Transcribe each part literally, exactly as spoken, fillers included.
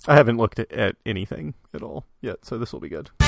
I haven't looked at, at anything at all yet, so this will be good.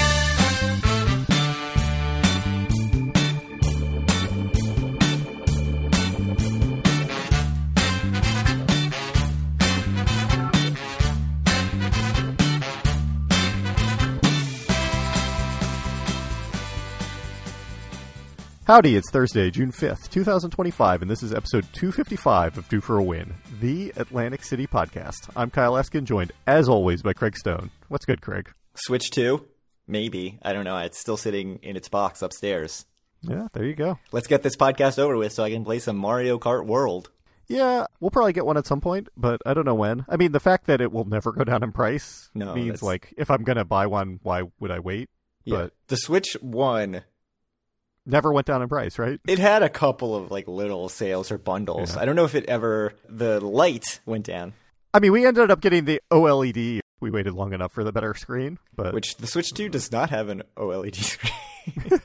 Howdy, it's Thursday, June fifth, twenty twenty-five, and this is episode two fifty-five of Due for a Win, the Atlantic City podcast. I'm Kyle Eskin, joined, as always, by Craig Stone. What's good, Craig? Switch two? Maybe. I don't know. It's still sitting in its box upstairs. Yeah, there you go. Let's get this podcast over with so I can play some Mario Kart World. Yeah, we'll probably get one at some point, but I don't know when. I mean, the fact that it will never go down in price no, means, that's... like, if I'm going to buy one, why would I wait? Yeah. But the Switch one... never went down in price, right? It had a couple of like little sales or bundles. Yeah. I don't know if it ever, the light went down. I mean, we ended up getting the OLED. We waited long enough for the better screen, but which the Switch two does not have an OLED screen.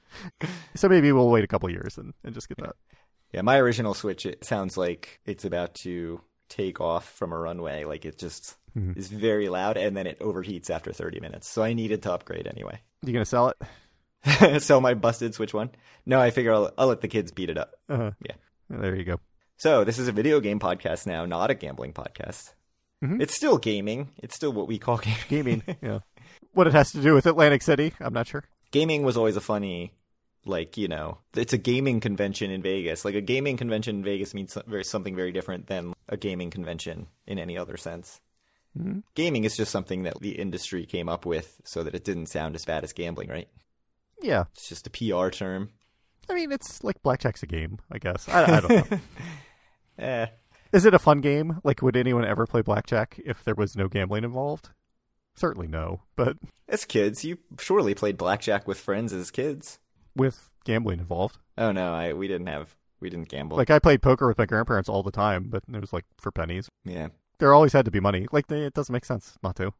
So maybe we'll wait a couple years and, and just get that. Yeah, my original Switch, it sounds like it's about to take off from a runway. Like it just mm-hmm. is very loud and then it overheats after thirty minutes. So I needed to upgrade anyway. You going to sell it? Sell my busted Switch one? No, I figure I'll, I'll let the kids beat it up. Uh-huh. Yeah. There you go. So this is a video game podcast now, not a gambling podcast. Mm-hmm. It's still gaming. It's still what we call gaming. Gaming, yeah. What it has to do with Atlantic City, I'm not sure. Gaming was always a funny, like, you know, it's a gaming convention in Vegas. Like a gaming convention in Vegas means something very different than a gaming convention in any other sense. Mm-hmm. Gaming is just something that the industry came up with so that it didn't sound as bad as gambling, right? Yeah. It's just a P R term. I mean, it's like blackjack's a game, I guess. I, I don't know. eh. Is it a fun game? Like, would anyone ever play blackjack if there was no gambling involved? Certainly no, but... As kids, you surely played blackjack with friends as kids. With gambling involved. Oh, no, I we didn't have... We didn't gamble. Like, I played poker with my grandparents all the time, but it was, like, for pennies. Yeah. There always had to be money. Like, they, it doesn't make sense not to.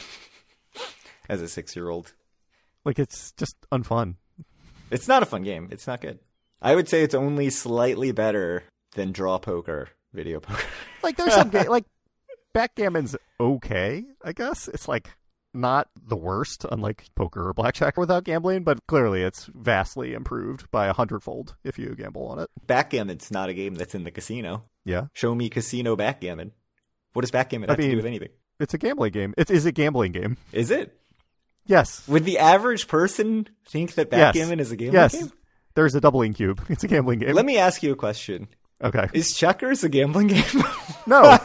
As a six-year-old. Like, it's just unfun. It's not a fun game. It's not good. I would say it's only slightly better than draw poker, video poker. Like, there's some game, like, backgammon's okay, I guess. It's, like, not the worst, unlike poker or blackjack without gambling, but clearly it's vastly improved by a hundredfold if you gamble on it. Backgammon's not a game that's in the casino. Yeah. Show me casino backgammon. What does backgammon have I mean, to do with anything? It's a gambling game. It is a gambling game. Is it? Yes. Would the average person think that backgammon yes. is a gambling yes. game? Yes. There's a doubling cube. It's a gambling game. Let me ask you a question. Okay. Is checkers a gambling game? No.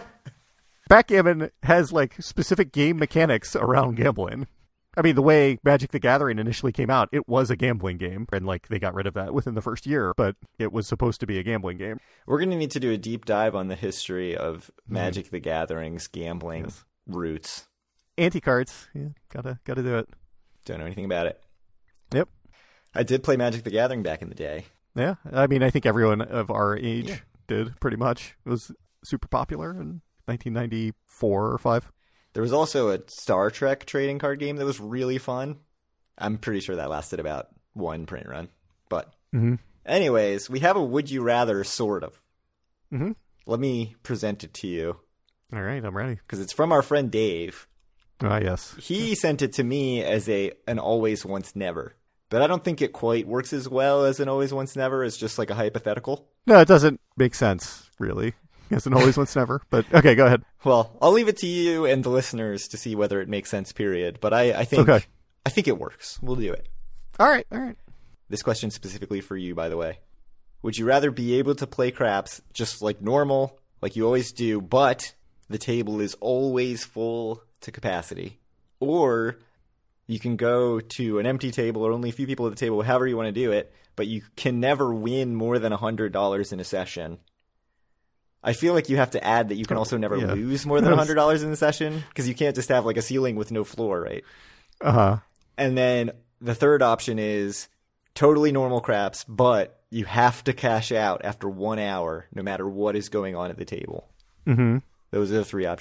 Backgammon has, like, specific game mechanics around gambling. I mean, the way Magic the Gathering initially came out, it was a gambling game. And, like, they got rid of that within the first year, but it was supposed to be a gambling game. We're going to need to do a deep dive on the history of Magic mm. the Gathering's gambling yes. roots. Anti-cards. Yeah, gotta, gotta do it. Don't know anything about it. Yep. I did play Magic the Gathering back in the day. Yeah. I mean, I think everyone of our age yeah. did, pretty much. It was super popular in nineteen ninety-four or five. There was also a Star Trek trading card game that was really fun. I'm pretty sure that lasted about one print run. But mm-hmm. anyways, we have a Would You Rather, sort of. Mm-hmm. Let me present it to you. All right, I'm ready. Because it's from our friend Dave. Ah, yes. He sent it to me as a an always, once, never. But I don't think it quite works as well as an always, once, never. It's just like a hypothetical. No, it doesn't make sense, really. As an always, once, never. But, okay, go ahead. Well, I'll leave it to you and the listeners to see whether it makes sense, period. But I, I think okay. I think it works. We'll do it. All right, all right. This question specifically for you, by the way. Would you rather be able to play craps just like normal, like you always do, but the table is always full to capacity? Or you can go to an empty table or only a few people at the table, however you want to do it, but you can never win more than one hundred dollars in a session. I feel like you have to add that you can also never yeah. lose more than one hundred dollars in the session, because you can't just have like a ceiling with no floor, right? Uh-huh. And then the third option is totally normal craps, but you have to cash out after one hour, no matter what is going on at the table. Mm-hmm. Those are the three options.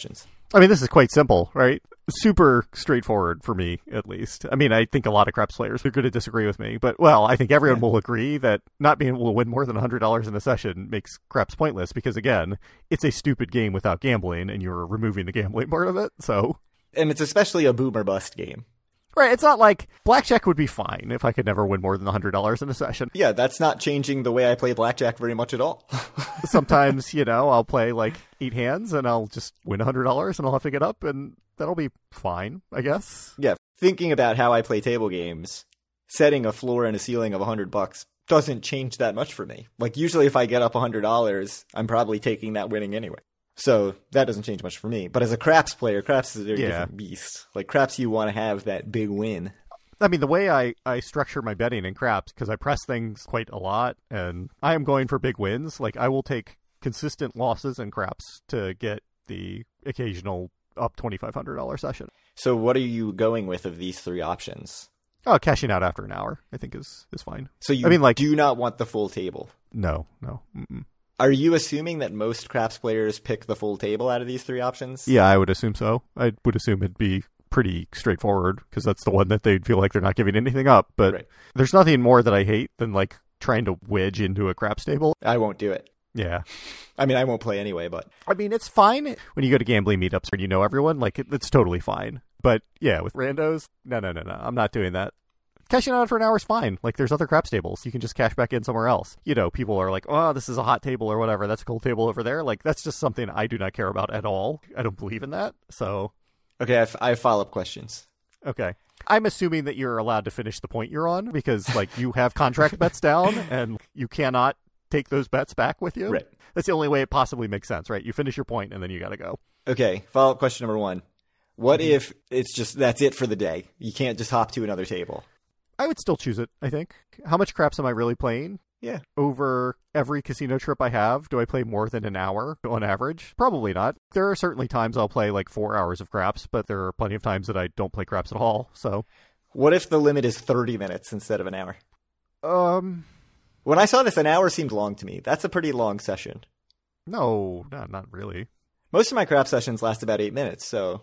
I mean, this is quite simple, right? Super straightforward for me, at least. I mean, I think a lot of craps players are going to disagree with me, but, well, I think everyone will agree that not being able to win more than one hundred dollars in a session makes craps pointless because, again, it's a stupid game without gambling, and you're removing the gambling part of it, so... And it's especially a boom or bust game. Right, it's not like blackjack would be fine if I could never win more than one hundred dollars in a session. Yeah, that's not changing the way I play blackjack very much at all. Sometimes, you know, I'll play like eight hands and I'll just win one hundred dollars and I'll have to get up and that'll be fine, I guess. Yeah, thinking about how I play table games, setting a floor and a ceiling of one hundred bucks doesn't change that much for me. Like, usually if I get up one hundred dollars, I'm probably taking that winning anyway. So that doesn't change much for me. But as a craps player, craps is a very yeah. different beast. Like, craps, you want to have that big win. I mean, the way I, I structure my betting in craps, because I press things quite a lot, and I am going for big wins. Like, I will take consistent losses in craps to get the occasional up twenty-five hundred dollars session. So what are you going with of these three options? Oh, cashing out after an hour, I think, is, is fine. So you I mean, like, do not want the full table? No, no. Mm-mm. Are you assuming that most craps players pick the full table out of these three options? Yeah, I would assume so. I would assume it'd be pretty straightforward because that's the one that they'd feel like they're not giving anything up. But right. There's nothing more that I hate than like trying to wedge into a craps table. I won't do it. Yeah. I mean, I won't play anyway, but... I mean, it's fine when you go to gambling meetups where you know everyone. Like, it, it's totally fine. But yeah, with randos, no, no, no, no. I'm not doing that. Cashing out for an hour is fine. Like, there's other craps tables. You can just cash back in somewhere else. You know, people are like, oh, this is a hot table or whatever. That's a cold table over there. Like, that's just something I do not care about at all. I don't believe in that. So... Okay, I have, I have follow-up questions. Okay. I'm assuming that you're allowed to finish the point you're on because, like, you have contract bets down and you cannot take those bets back with you. Right. That's the only way it possibly makes sense, right? You finish your point and then you got to go. Okay, follow-up question number one. What mm-hmm. if it's just, that's it for the day? You can't just hop to another table. I would still choose it, I think. How much craps am I really playing? Yeah. Over every casino trip I have, do I play more than an hour on average? Probably not. There are certainly times I'll play like four hours of craps, but there are plenty of times that I don't play craps at all, so... What if the limit is thirty minutes instead of an hour? Um... When I saw this, an hour seemed long to me. That's a pretty long session. No, no, not really. Most of my crap sessions last about eight minutes, so...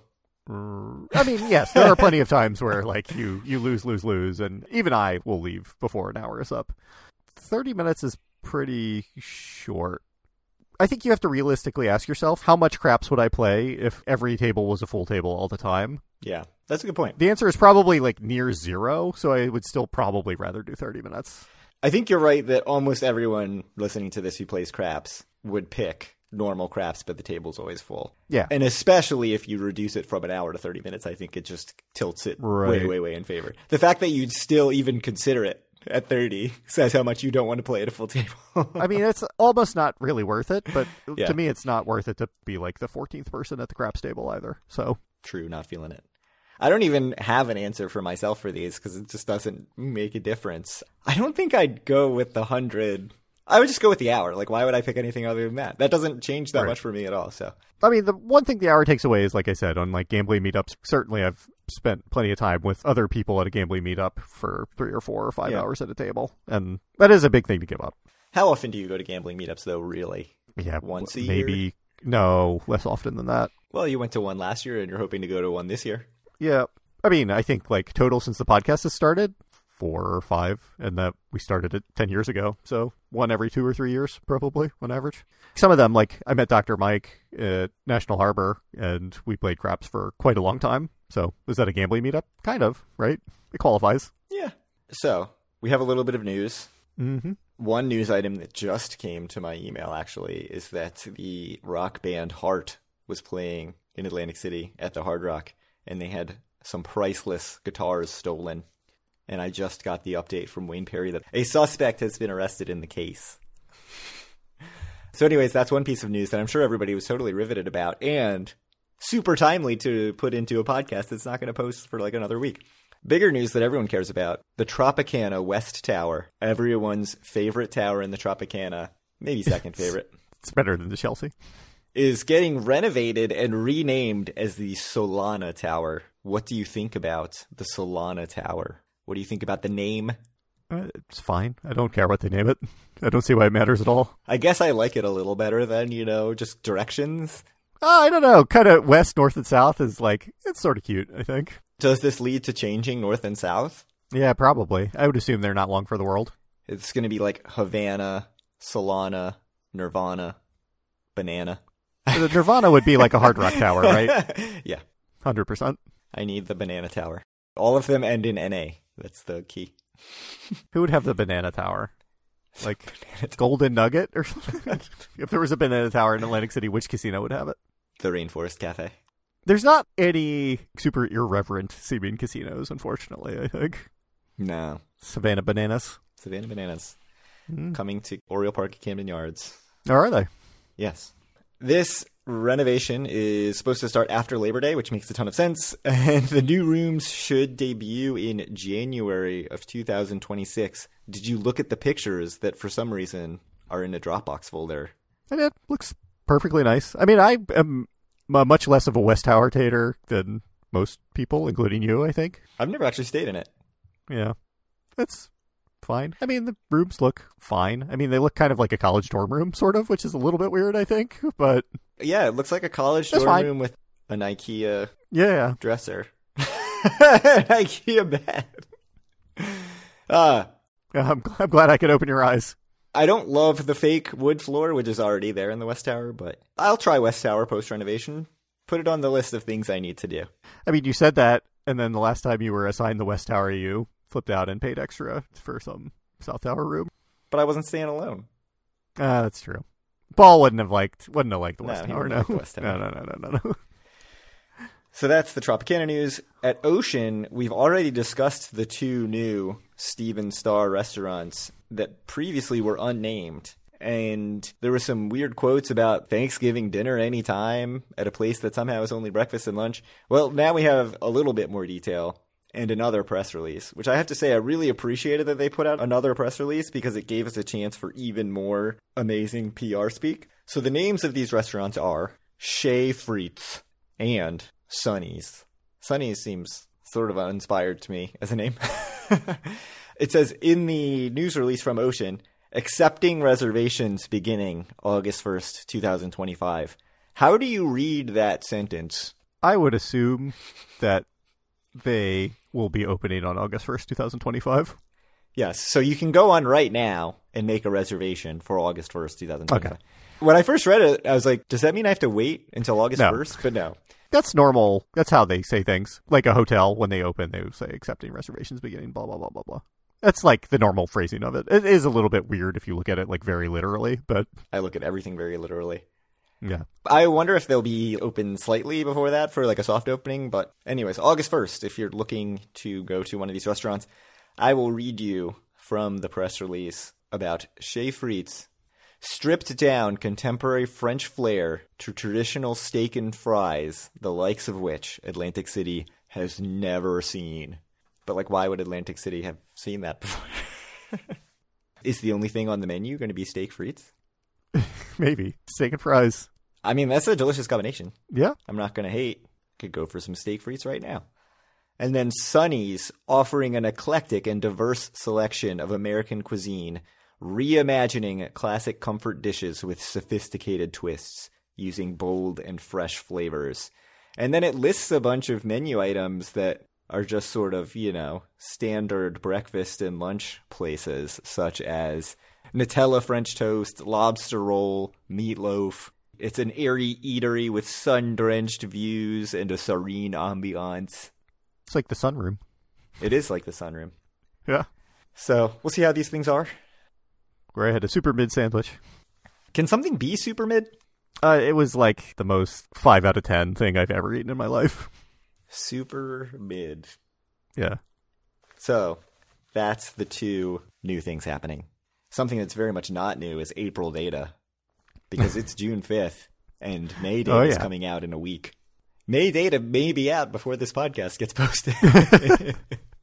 I mean, yes, there are plenty of times where, like, you, you lose, lose, lose, and even I will leave before an hour is up. thirty minutes is pretty short. I think you have to realistically ask yourself, how much craps would I play if every table was a full table all the time? Yeah, that's a good point. The answer is probably, like, near zero, so I would still probably rather do thirty minutes. I think you're right that almost everyone listening to this who plays craps would pick normal craps, but the table's always full. Yeah. And especially if you reduce it from an hour to thirty minutes, I think it just tilts it right. way, way, way in favor. The fact that you'd still even consider it at thirty says how much you don't want to play at a full table. I mean, it's almost not really worth it, but yeah. to me, it's not worth it to be like the fourteenth person at the craps table either. So true, not feeling it. I don't even have an answer for myself for these because it just doesn't make a difference. I don't think I'd go with the hundred. I would just go with the hour. Like, why would I pick anything other than that? That doesn't change that right. much for me at all. So, I mean, the one thing the hour takes away is, like I said, on like gambling meetups, certainly I've spent plenty of time with other people at a gambling meetup for three or four or five yeah. hours at a table. And that is a big thing to give up. How often do you go to gambling meetups, though, really? Yeah, once a maybe, year? Maybe, no, less often than that. Well, you went to one last year and you're hoping to go to one this year. Yeah. I mean, I think like total since the podcast has started, four or five, and that we started it ten years ago. So one every two or three years, probably, on average. Some of them, like I met Doctor Mike at National Harbor, and we played craps for quite a long time. So was that a gambling meetup? Kind of, right? It qualifies. Yeah. So we have a little bit of news. Mm-hmm. One news item that just came to my email, actually, is that the rock band Heart was playing in Atlantic City at the Hard Rock, and they had some priceless guitars stolen. And I just got the update from Wayne Perry that a suspect has been arrested in the case. So anyways, that's one piece of news that I'm sure everybody was totally riveted about and super timely to put into a podcast that's not going to post for like another week. Bigger news that everyone cares about, the Tropicana West Tower, everyone's favorite tower in the Tropicana, maybe second favorite. It's better than the Chelsea. Is getting renovated and renamed as the Solana Tower. What do you think about the Solana Tower? What do you think about the name? Uh, it's fine. I don't care what they name it. I don't see why it matters at all. I guess I like it a little better than, you know, just directions. Oh, I don't know. Kind of west, north, and south is like, it's sort of cute, I think. Does this lead to changing north and south? Yeah, probably. I would assume they're not long for the world. It's going to be like Havana, Solana, Nirvana, Banana. The Nirvana would be like a Hard Rock Tower, right? Yeah. one hundred percent. I need the Banana Tower. All of them end in N A. That's the key. Who would have the Banana Tower? Like Golden Nugget or something? If there was a Banana Tower in Atlantic City, which casino would have it? The Rainforest Cafe. There's not any super irreverent seeming casinos, unfortunately, I think. No. Savannah Bananas. Savannah Bananas. Mm. Coming to Oriole Park at Camden Yards. Oh, are they? Yes. This renovation is supposed to start after Labor Day, which makes a ton of sense. And the new rooms should debut in January of two thousand twenty-six. Did you look at the pictures that for some reason are in a Dropbox folder? And it looks perfectly nice. I mean, I am much less of a West Tower tater than most people, including you, I think. I've never actually stayed in it. Yeah. It's fine. I mean, the rooms look fine. I mean, they look kind of like a college dorm room, sort of, which is a little bit weird, I think. But yeah, it looks like a college That's dorm fine. room with an IKEA yeah, dresser. An IKEA bed. Uh, I'm, I'm glad I could open your eyes. I don't love the fake wood floor, which is already there in the West Tower, but I'll try West Tower post-renovation. Put it on the list of things I need to do. I mean, you said that, and then the last time you were assigned the West Tower, you flipped out and paid extra for some South Tower room. But I wasn't staying alone. Ah, uh, that's true. Paul wouldn't have liked, wouldn't have liked the No, West he Tower, wouldn't no. like the West Tower. No, no, no, no, no, no. So that's the Tropicana news. At Ocean, we've already discussed the two new Steven Starr restaurants that previously were unnamed. And there were some weird quotes about Thanksgiving dinner anytime at a place that somehow is only breakfast and lunch. Well, now we have a little bit more detail and another press release, which I have to say I really appreciated that they put out another press release because it gave us a chance for even more amazing P R speak. So the names of these restaurants are Chez Frites and Sonny's. Sonny's seems sort of uninspired to me as a name. It says in the news release from Ocean, accepting reservations beginning August first, twenty twenty-five. How do you read that sentence? I would assume that they will be opening on August first, twenty twenty-five. Yes, so you can go on right now and make a reservation for August first, twenty twenty-five. Okay. When I first read it, I was like, does that mean I have to wait until August first? But no. That's normal. That's how they say things. Like a hotel, when they open, they would say accepting reservations beginning, blah, blah, blah, blah, blah. That's like the normal phrasing of it. It is a little bit weird if you look at it like very literally, but I look at everything very literally. yeah. I wonder if they'll be open slightly before that for like a soft opening. But anyways, August first, if you're looking to go to one of these restaurants, I will read you from the press release about Chez Frites. Stripped down contemporary French flair to traditional steak and fries, the likes of which Atlantic City has never seen. But, like, why would Atlantic City have seen that before? Is the only thing on the menu going to be steak frites? Maybe. Steak and fries. I mean, that's a delicious combination. Yeah. I'm not going to hate. Could go for some steak frites right now. And then Sonny's, offering an eclectic and diverse selection of American cuisine, reimagining classic comfort dishes with sophisticated twists, using bold and fresh flavors. And then it lists a bunch of menu items that are just sort of, you know, standard breakfast and lunch places, such as Nutella French toast, lobster roll, meatloaf. It's an airy eatery with sun-drenched views and a serene ambiance. It's like the sunroom. It is like the sunroom. Yeah. So we'll see how these things are. Where I had a super mid sandwich. Can something be super mid? Uh, it was like the most five out of ten thing I've ever eaten in my life. Super mid. Yeah. So that's the two new things happening. Something that's very much not new is April data. Because it's June fifth and May data oh, is yeah. coming out in a week. May data may be out before this podcast gets posted.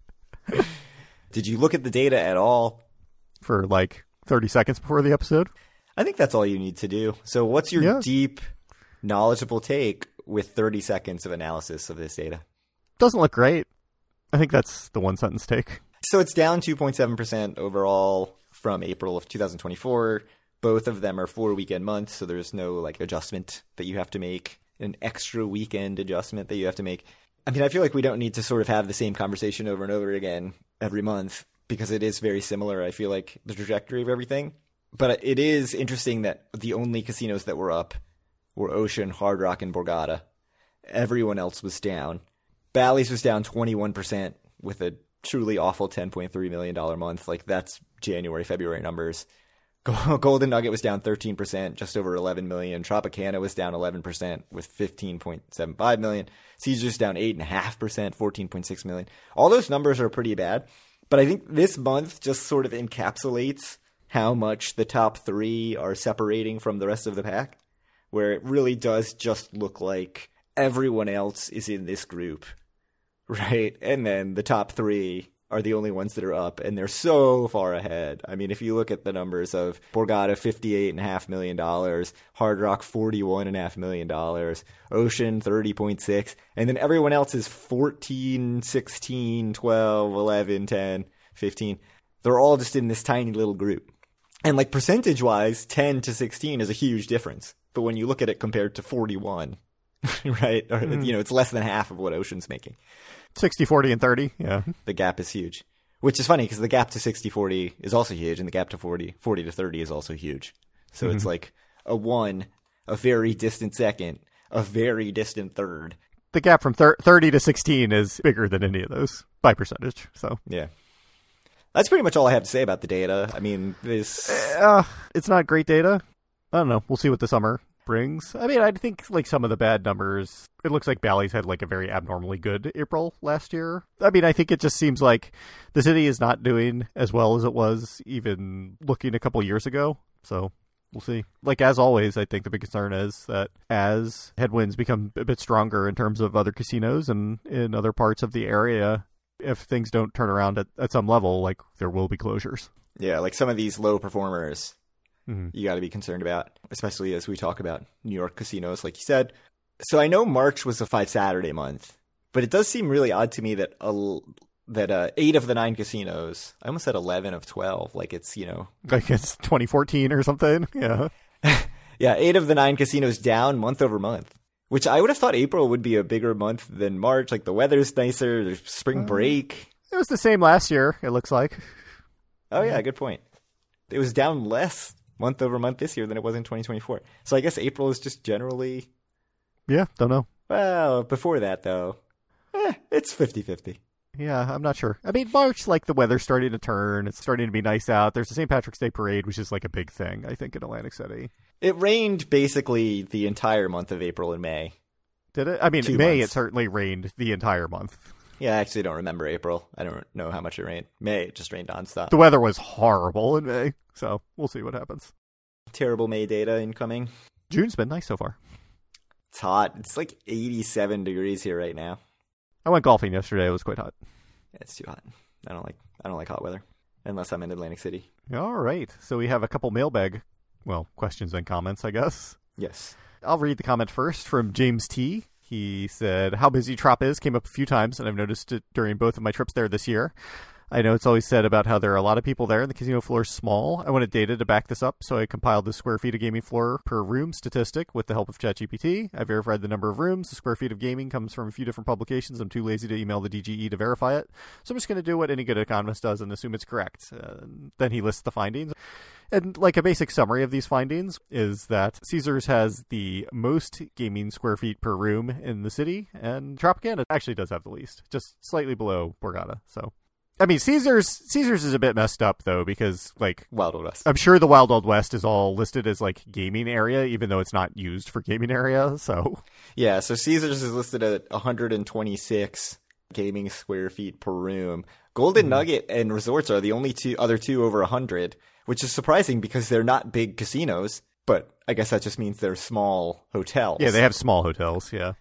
Did you look at the data at all? For like thirty seconds before the episode? I think that's all you need to do. So what's your Yeah. deep, knowledgeable take with thirty seconds of analysis of this data? Doesn't look great. I think that's the one sentence take. So it's down two point seven percent overall from April of two thousand twenty-four. Both of them are four weekend months, so there's no like adjustment that you have to make an extra weekend adjustment that you have to make. I mean, I feel like we don't need to sort of have the same conversation over and over again every month because it is very similar, I feel like, the trajectory of everything. But it is interesting that the only casinos that were up were Ocean, Hard Rock, and Borgata. Everyone else was down. Bally's was down twenty-one percent with a truly awful ten point three million dollars month. Like, that's January, February numbers. Golden Nugget was down thirteen percent, just over eleven million dollars. Tropicana was down eleven percent with fifteen point seven five million dollars. Caesars down eight point five percent, fourteen point six million dollars. All those numbers are pretty bad. But I think this month just sort of encapsulates how much the top three are separating from the rest of the pack, where it really does just look like everyone else is in this group, right? And then the top three are the only ones that are up, and they're so far ahead. I mean, if you look at the numbers of Borgata, fifty-eight point five million dollars, Hard Rock, forty-one point five million dollars, Ocean, thirty point six, and then everyone else is fourteen, sixteen, twelve, eleven, ten, fifteen. They're all just in this tiny little group. And like percentage-wise, ten to sixteen is a huge difference. But when you look at it compared to forty-one, right, or, mm. you know, it's less than half of what Ocean's making. sixty, forty, and thirty, yeah. The gap is huge. Which is funny because the gap to sixty forty is also huge, and the gap to forty, forty to thirty is also huge. So mm-hmm. it's like a one, a very distant second, a very distant third. The gap from thir- thirty to sixteen is bigger than any of those by percentage. So yeah. That's pretty much all I have to say about the data. I mean, this... Uh, it's not great data. I don't know. We'll see what the summer brings. I mean, I think like some of the bad numbers, it looks like Bally's had like a very abnormally good April last year. I mean, I think it just seems like the city is not doing as well as it was even looking a couple years ago. So we'll see. Like, as always, I think the big concern is that as headwinds become a bit stronger in terms of other casinos and in other parts of the area, if things don't turn around at, at some level, like there will be closures. Yeah, like some of these low performers, mm-hmm. you got to be concerned about, especially as we talk about New York casinos, like you said. So I know March was a five Saturday month, but it does seem really odd to me that uh, that uh, eight of the nine casinos, I almost said eleven of twelve, like it's, you know. Like it's twenty fourteen or something, yeah. Yeah, eight of the nine casinos down month over month. Which I would have thought April would be a bigger month than March. Like, the weather's nicer, there's spring break. It was the same last year, it looks like. Oh, yeah, good point. It was down less month over month this year than it was in twenty twenty-four. So I guess April is just generally... Yeah, don't know. Well, before that, though, eh, it's fifty-fifty. Yeah, I'm not sure. I mean, March, like, the weather's starting to turn. It's starting to be nice out. There's the Saint Patrick's Day Parade, which is, like, a big thing, I think, in Atlantic City. It rained basically the entire month of April and May. Did it? I mean, Two May, months. It certainly rained the entire month. Yeah, I actually don't remember April. I don't know how much it rained. May, it just rained nonstop. The weather was horrible in May, so we'll see what happens. Terrible May data incoming. June's been nice so far. It's hot. It's like eighty-seven degrees here right now. I went golfing yesterday. It was quite hot. Yeah, it's too hot. I don't like I don't like hot weather unless I'm in Atlantic City. All right. So we have a couple mailbag, well, questions and comments, I guess. Yes. I'll read the comment first from James T. He said, how busy Trop is came up a few times, and I've noticed it during both of my trips there this year. I know it's always said about how there are a lot of people there and the casino floor is small. I wanted data to back this up, so I compiled the square feet of gaming floor per room statistic with the help of ChatGPT. I verified the number of rooms. The square feet of gaming comes from a few different publications. I'm too lazy to email the D G E to verify it, so I'm just going to do what any good economist does and assume it's correct. Uh, then he lists the findings. And like a basic summary of these findings is that Caesars has the most gaming square feet per room in the city, and Tropicana actually does have the least, just slightly below Borgata. So, I mean, Caesars Caesars is a bit messed up though, because like Wild Wild West. I'm sure the Wild Wild West is all listed as like gaming area, even though it's not used for gaming area. So yeah, so Caesars is listed at one hundred twenty-six gaming square feet per room. Golden mm-hmm. Nugget and Resorts are the only two other two over one hundred. Which is surprising because they're not big casinos, but I guess that just means they're small hotels. Yeah, they have small hotels, yeah.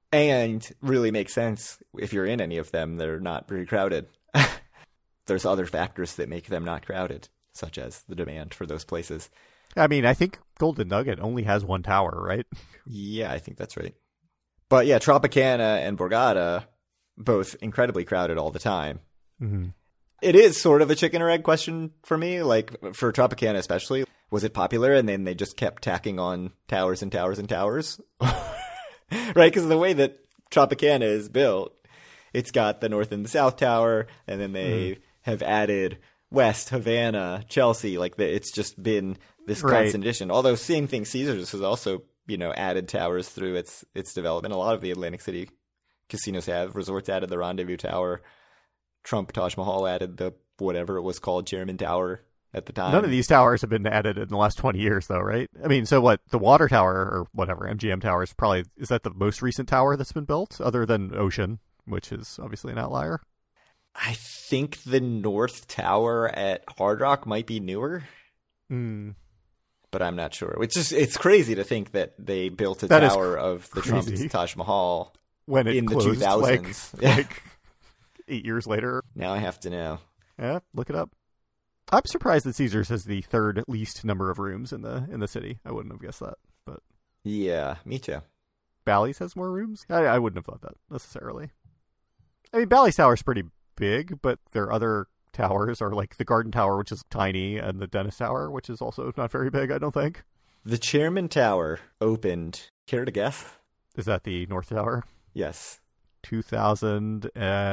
And really makes sense if you're in any of them, they're not very crowded. There's other factors that make them not crowded, such as the demand for those places. I mean, I think Golden Nugget only has one tower, right? Yeah, I think that's right. But yeah, Tropicana and Borgata, both incredibly crowded all the time. Mm-hmm. It is sort of a chicken or egg question for me, like for Tropicana especially. Was it popular and then they just kept tacking on towers and towers and towers? Right, because the way that Tropicana is built, it's got the North and the South Tower, and then they mm. have added West, Havana, Chelsea. Like, the, it's just been this right. constant addition. Although, same thing, Caesars has also, you know, added towers through its its development. A lot of the Atlantic City casinos have. Resorts added the Rendezvous Tower. Trump Taj Mahal added the whatever it was called, Chairman Tower at the time. None of these towers have been added in the last twenty years, though, right? I mean, so what? The Water Tower or whatever, M G M Tower is probably, is that the most recent tower that's been built other than Ocean, which is obviously an outlier? I think the North Tower at Hard Rock might be newer. Mm. But I'm not sure. It's just, it's crazy to think that they built a that tower of the Trump's Taj Mahal when it in closed, the two thousands. Like, like eight years later. Now I have to know. Yeah, look it up. I'm surprised that Caesars has the third least number of rooms in the in the city. I wouldn't have guessed that, but yeah, me too. Bally's has more rooms. I, I wouldn't have thought that necessarily. I mean, Bally's Tower is pretty big, but their other towers are like the Garden Tower, which is tiny, and the Dennis Tower, which is also not very big, I don't think. The Chairman Tower opened, care to guess? Is that the North Tower? Yes. two thousand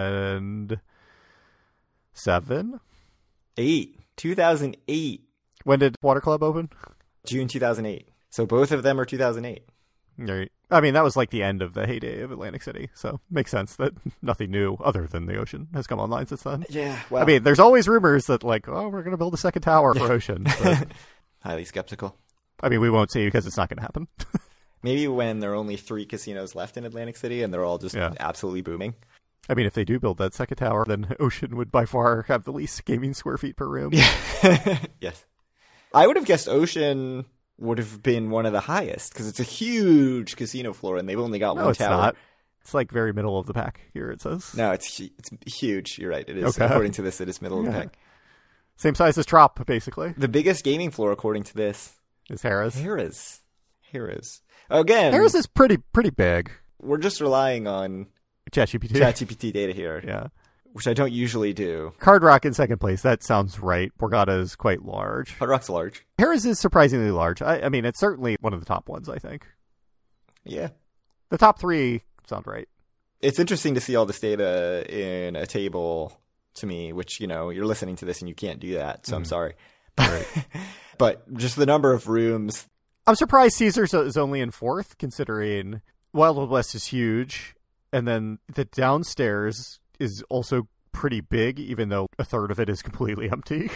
seven? Eight. two thousand eight. When did Water Club open? June two thousand eight. So both of them are two thousand eight. Right. I mean, that was like the end of the heyday of Atlantic City, so makes sense that nothing new other than the Ocean has come online since then. Yeah, well, I mean, there's always rumors that, like, oh, we're going to build a second tower for Ocean. But, highly skeptical. I mean, we won't see because it's not going to happen. Maybe when there are only three casinos left in Atlantic City and they're all just yeah. absolutely booming. I mean, if they do build that second tower, then Ocean would by far have the least gaming square feet per room. Yeah. Yes. I would have guessed Ocean would have been one of the highest because it's a huge casino floor and they've only got no, one it's tower. Not. It's like very middle of the pack here, it says. No, it's it's huge. You're right. It is. Okay. According to this, it is middle of yeah. the pack. Same size as Trop, basically. The biggest gaming floor, according to this, is Harrah's. Harrah's. Harrah's. Again, Harrah's is pretty pretty big. We're just relying on ChatGPT. ChatGPT data here. Yeah. Which I don't usually do. Hard Rock in second place. That sounds right. Borgata is quite large. Hard Rock's large. Harrah's is surprisingly large. I, I mean, it's certainly one of the top ones, I think. Yeah. The top three sound right. It's interesting to see all this data in a table to me, which, you know, you're listening to this and you can't do that, so mm. I'm sorry. Right. But just the number of rooms. I'm surprised Caesars is only in fourth, considering Wild Wild West is huge, and then the downstairs is also pretty big, even though a third of it is completely empty.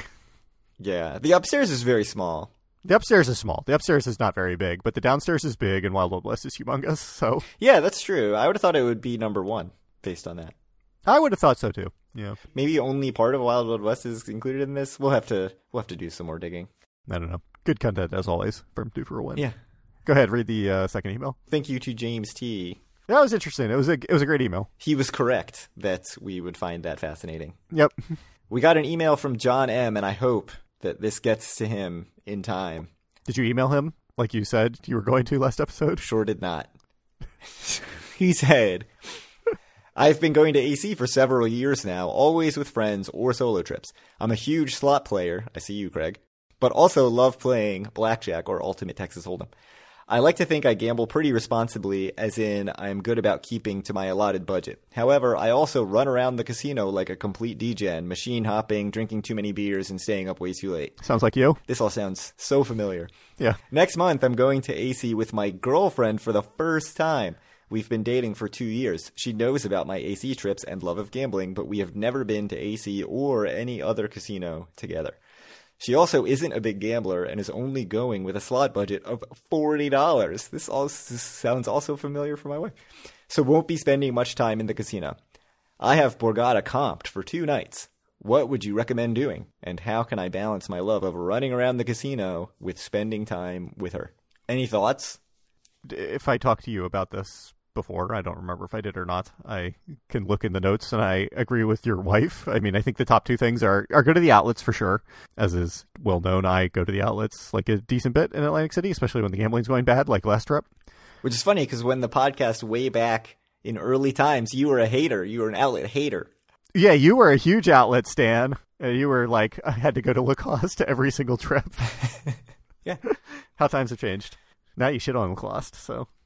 Yeah, the upstairs is very small. The upstairs is small. The upstairs is not very big, but the downstairs is big, and Wild Wild West is humongous. So yeah, that's true. I would have thought it would be number one based on that. I would have thought so too. Yeah, maybe only part of Wild Wild West is included in this. We'll have to we'll have to do some more digging. I don't know. Good content as always from Due for a Win. Yeah. Go ahead, read the uh, second email. Thank you to James T. That was interesting. It was a it was a great email. He was correct that we would find that fascinating. Yep. We got an email from John M, and I hope that this gets to him in time. Did you email him like you said you were going to last episode? Sure did not. He said, I've been going to A C for several years now, always with friends or solo trips. I'm a huge slot player. I see you, Craig. But also love playing blackjack or Ultimate Texas Hold'em. I like to think I gamble pretty responsibly, as in I'm good about keeping to my allotted budget. However, I also run around the casino like a complete degen, machine hopping, drinking too many beers, and staying up way too late. Sounds like you. This all sounds so familiar. Yeah. Next month, I'm going to A C with my girlfriend for the first time. We've been dating for two years. She knows about my A C trips and love of gambling, but we have never been to A C or any other casino together. She also isn't a big gambler and is only going with a slot budget of forty dollars. This, all, this sounds also familiar for my wife. So won't be spending much time in the casino. I have Borgata comped for two nights. What would you recommend doing? And how can I balance my love of running around the casino with spending time with her? Any thoughts? If I talked to you about this before, I don't remember if I did or not. I can look in the notes, and I agree with your wife. I mean, I think the top two things are, are go to the outlets for sure. As is well known, I go to the outlets like a decent bit in Atlantic City, especially when the gambling's going bad, like last trip. Which is funny, because when the podcast way back in early times, you were a hater. You were an outlet hater. Yeah, you were a huge outlet stan. And you were like, I had to go to Lacoste to every single trip. Yeah. How times have changed. Now you shit on Lacoste, so...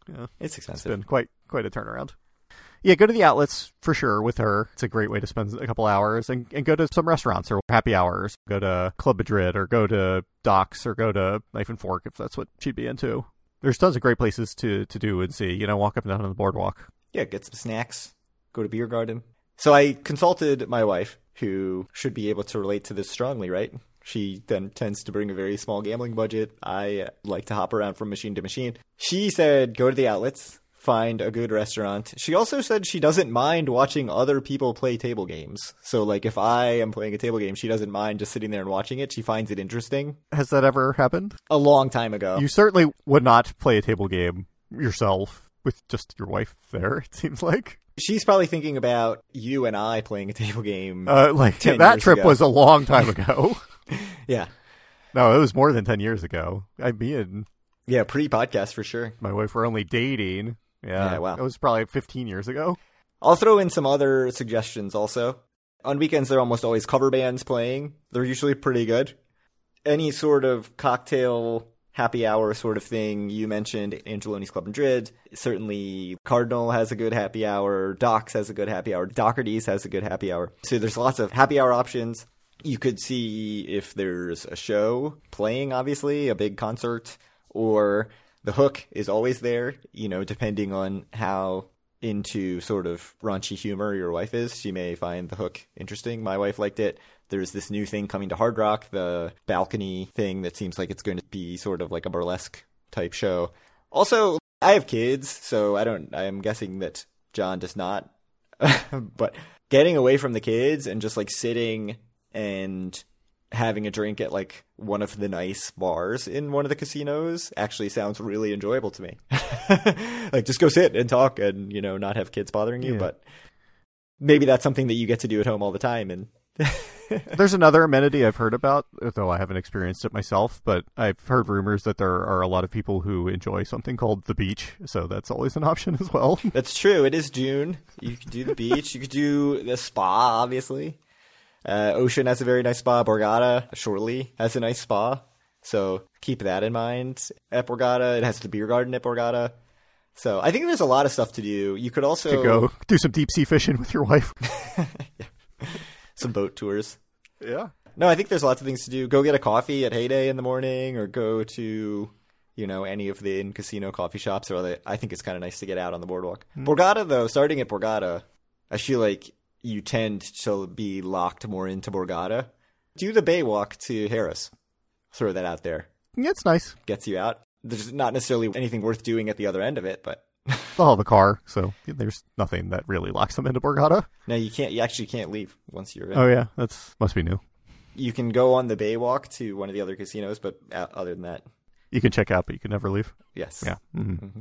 Yeah. It's It's expensive. been quite quite a turnaround. Yeah, go to the outlets for sure with her. It's a great way to spend a couple hours, and, and go to some restaurants or happy hours. Go to Club Madrid or go to Docks or go to Knife and Fork if that's what she'd be into. There's tons of great places to, to do and see. You know, walk up and down on the boardwalk. Yeah, get some snacks, go to Beer Garden. So I consulted my wife, who should be able to relate to this strongly, right? She then tends to bring a very small gambling budget. I like to hop around from machine to machine. She said, go to the outlets, find a good restaurant. She also said she doesn't mind watching other people play table games. So, like, if I am playing a table game, she doesn't mind just sitting there and watching it. She finds it interesting. Has that ever happened? A long time ago. You certainly would not play a table game yourself with just your wife there, it seems like. She's probably thinking about you and I playing a table game. Uh, like, ten that years trip ago. was a long time ago. Yeah. No, it was more than ten years ago. I, me and Yeah, pre-podcast for sure. my wife were only dating. Yeah, Yeah, wow. It was probably fifteen years ago. I'll throw in some other suggestions also. On weekends, there are almost always cover bands playing. They're usually pretty good. Any sort of cocktail happy hour sort of thing. You mentioned Angeloni's Club Madrid. Certainly Cardinal has a good happy hour. Docks has a good happy hour. Doherty's has a good happy hour. So there's lots of happy hour options. You could see if there's a show playing, obviously, a big concert, or the hook is always there, you know, depending on how into sort of raunchy humor your wife is. She may find the hook interesting. My wife liked it. There's this new thing coming to Hard Rock, the balcony thing that seems like it's going to be sort of like a burlesque type show. Also, I have kids, so I don't, I'm guessing that John does not. But getting away from the kids and just like sitting and having a drink at like one of the nice bars in one of the casinos actually sounds really enjoyable to me. Like, just go sit and talk and, you know, not have kids bothering you. Yeah. But maybe that's something that you get to do at home all the time. And There's another amenity I've heard about, though I haven't experienced it myself, but I've heard rumors that there are a lot of people who enjoy something called the beach, so that's always an option as well. that's true. It is June. You could do the beach. You could do the spa, obviously. Uh, Ocean has a very nice spa. Borgata, Shortly, has a nice spa. So keep that in mind. At Borgata, it has the beer garden at Borgata. So I think there's a lot of stuff to do. You could also To go do some deep sea fishing with your wife. some boat tours. Yeah. No, I think there's lots of things to do. Go get a coffee at Heyday in the morning, or go to, you know, any of the in-casino coffee shops. Or the, I think it's kind of nice to get out on the boardwalk. Mm. Borgata, though, starting at Borgata, I feel like you tend to be locked more into Borgata. Do the bay walk to Harris. Throw that out there. Yeah, it's nice. Gets you out. There's not necessarily anything worth doing at the other end of it, but They'll have a car, so there's nothing that really locks them into Borgata. no, you can't. You actually can't leave once you're in. Oh yeah, that's must be new. You can go on the bay walk to one of the other casinos, but other than that, You can check out, but you can never leave. yes. Yeah. Mm-hmm. Mm-hmm.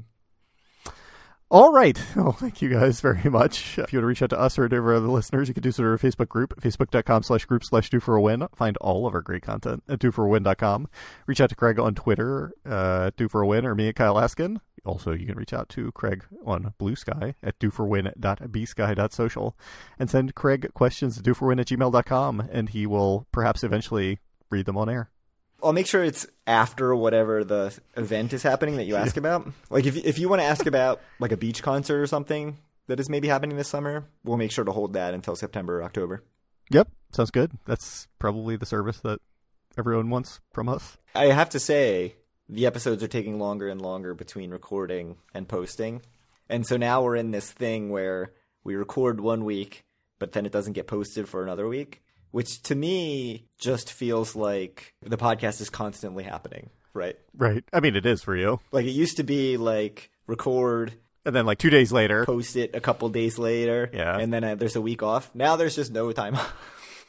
All right. Well, thank you guys very much. If you want to reach out to us or to our other listeners, you can do so to our Facebook group, facebook.com slash group slash do for a win. Find all of our great content at do for a win dot com. Reach out to Craig on Twitter, uh, do for a win, or me at Kyle Askin. Also, you can reach out to Craig on Blue Sky at do for win dot b sky dot social and send Craig questions to do for win at gmail dot com, and he will perhaps eventually read them on air. I'll make sure it's after whatever the event is happening that you ask about. Like, if if you want to ask about like a beach concert or something that is maybe happening this summer, we'll make sure to hold that until September or October. Yep, sounds good. That's probably the service that everyone wants from us. I have to say, the episodes are taking longer and longer between recording and posting. And so now we're in this thing where we record one week, but then it doesn't get posted for another week. Which to me just feels like the podcast is constantly happening, right? Right. I mean, it is for you. Like, it used to be like record, And then like two days later. post it a couple days later, Yeah. and then uh, there's a week off. Now there's just no time off.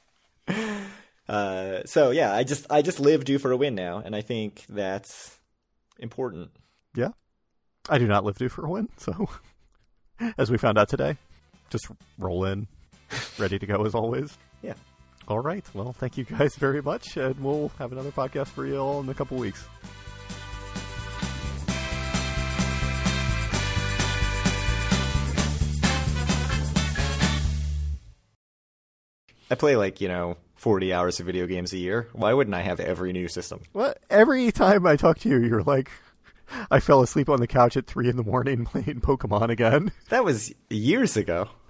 uh, so yeah, I just I just live due for a win now, and I think that's important. Yeah. I do not live due for a win, so as we found out today, just roll in, ready to go as always. Yeah. All right. Well, thank you guys very much, and we'll have another podcast for you all in a couple weeks. I play like, you know, forty hours of video games a year. Why wouldn't I have every new system? Well, every time I talk to you, you're like, I fell asleep on the couch at three in the morning playing Pokemon again. That was years ago.